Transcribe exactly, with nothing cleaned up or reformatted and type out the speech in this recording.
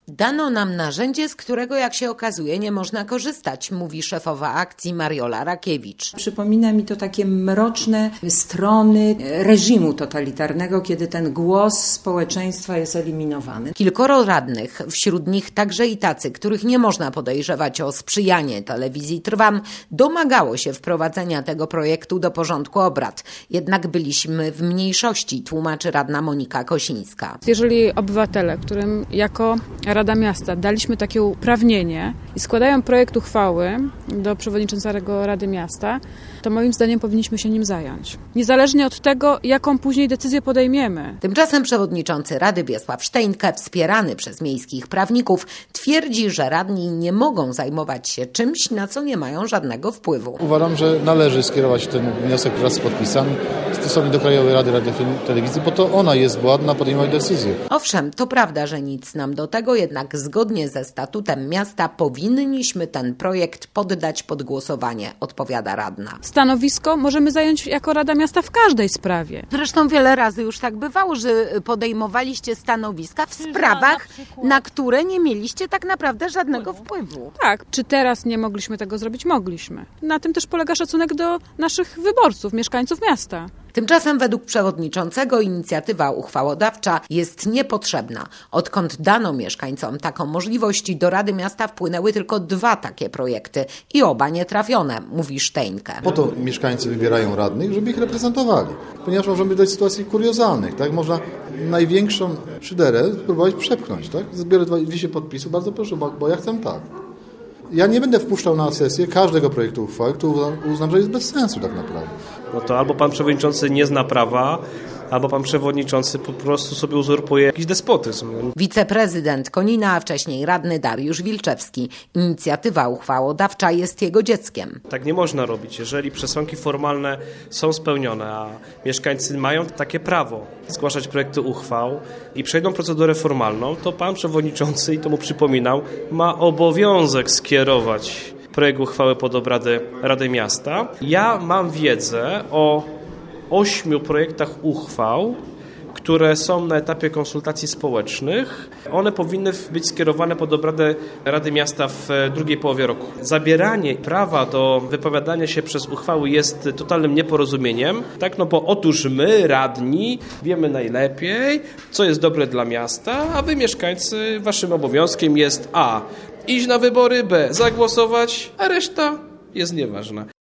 Dano nam narzędzie, z którego, jak się okazuje, nie można korzystać, mówi szefowa akcji Mariola Rakiewicz. Przypomina mi to takie mroczne strony reżimu totalitarnego, kiedy ten głos społeczeństwa jest eliminowany. Kilkoro radnych, wśród nich także i tacy, których nie można podejrzewać o sprzyjanie telewizji Trwam, domagało się wprowadzenia tego projektu do porządku obrad. Jednak byliśmy w mniejszości, tłumaczy radna Monika Kosińska. Jeżeli obywatele, którym jako Rada Miasta daliśmy takie uprawnienie i składają projekt uchwały do przewodniczącego Rady Miasta, to moim zdaniem powinniśmy się nim zająć. Niezależnie od tego, jaką później decyzję podejmiemy. Tymczasem przewodniczący Rady Wiesław Sztejnke, wspierany przez miejskich prawników, twierdzi, że radni nie mogą zajmować się czymś, na co nie mają żadnego wpływu. Uważam, że należy skierować ten wniosek wraz z podpisami stosownie do Krajowej Rady Radiofonii i Telewizji, bo to ona jest władna podejmować decyzje. Owszem, to prawda, że nic nam do tego, jednak zgodnie ze statutem miasta powinniśmy ten projekt poddać pod głosowanie, odpowiada radna. Stanowisko możemy zająć jako Rada Miasta w każdej sprawie. Zresztą wiele razy już tak bywało, że podejmowaliście stanowiska w sprawach, na które nie mieliście tak naprawdę żadnego wpływu. Tak, czy teraz nie mogliśmy tego zrobić? Mogliśmy. Na tym też polega szacunek do naszych wyborców, mieszkańców miasta. Tymczasem według przewodniczącego inicjatywa uchwałodawcza jest niepotrzebna. Odkąd dano mieszkańcom taką możliwość, do Rady Miasta wpłynęły tylko dwa takie projekty i oba nietrafione, mówi Sztejnke. Po to mieszkańcy wybierają radnych, żeby ich reprezentowali, ponieważ możemy dojść do sytuacji kuriozalnych. Tak? Można największą szyderę spróbować przepchnąć. Tak? Zbiorę dwieście podpisów, bardzo proszę, bo, bo ja chcę tak. Ja nie będę wpuszczał na sesję każdego projektu uchwały, który uznam, że jest bez sensu tak naprawdę. No to albo pan przewodniczący nie zna prawa, albo pan przewodniczący po prostu sobie uzurpuje jakiś despotyzm. Wiceprezydent Konina, a wcześniej radny Dariusz Wilczewski. Inicjatywa uchwałodawcza jest jego dzieckiem. Tak nie można robić. Jeżeli przesłanki formalne są spełnione, a mieszkańcy mają takie prawo zgłaszać projekty uchwał i przejdą procedurę formalną, to pan przewodniczący, i to mu przypominał, ma obowiązek skierować projekt uchwały pod obrady Rady Miasta. Ja mam wiedzę o ośmiu projektach uchwał, które są na etapie konsultacji społecznych. One powinny być skierowane pod obrady Rady Miasta w drugiej połowie roku. Zabieranie prawa do wypowiadania się przez uchwały jest totalnym nieporozumieniem, tak? No bo otóż my, radni, wiemy najlepiej, co jest dobre dla miasta, a wy, mieszkańcy, waszym obowiązkiem jest a. iść na wybory, b. zagłosować, a reszta jest nieważna.